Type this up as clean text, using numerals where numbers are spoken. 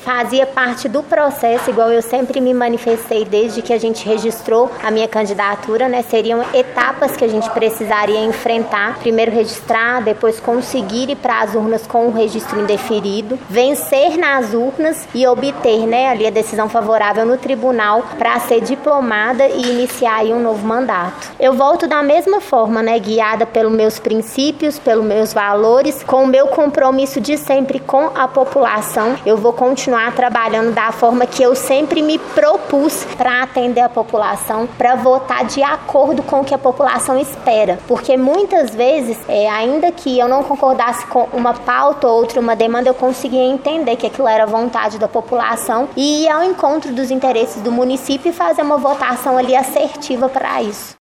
fazia parte do processo, igual eu sempre me manifestei desde que a gente registrou a minha candidatura, né? Seriam etapas que a gente precisaria enfrentar. Primeiro registrar, depois conseguir ir para as urnas com o registro indeferido, vencer nas urnas e obter, né, ali a decisão favorável no tribunal para ser diplomada e iniciar aí um novo mandato. Eu volto da mesma forma, né, guiada pelos meus princípios, pelos meus valores, com o meu compromisso de sempre com a população. Eu vou continuar trabalhando da forma que eu sempre me propus para atender a população, para votar de acordo com o que a população espera. Porque muitas vezes, ainda que eu não concordasse com uma pauta ou outra, uma demanda, eu conseguia entender que aquilo era vontade da população e ir ao encontro dos interesses do município e fazer uma votação ali assertiva para isso.